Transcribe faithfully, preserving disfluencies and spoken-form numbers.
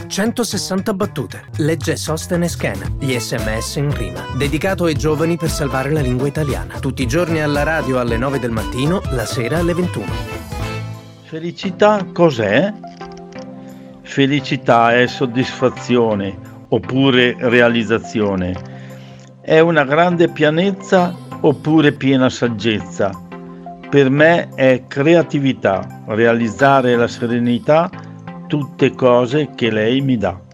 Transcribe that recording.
centosessanta battute. Legge Sostene Scan, gli sms in rima. Dedicato ai giovani per salvare la lingua italiana. Tutti i giorni alla radio alle nove del mattino, la sera alle ventuno. Felicità cos'è? Felicità è soddisfazione oppure realizzazione. È una grande pienezza oppure piena saggezza. Per me è creatività, realizzare la serenità, tutte cose che lei mi dà.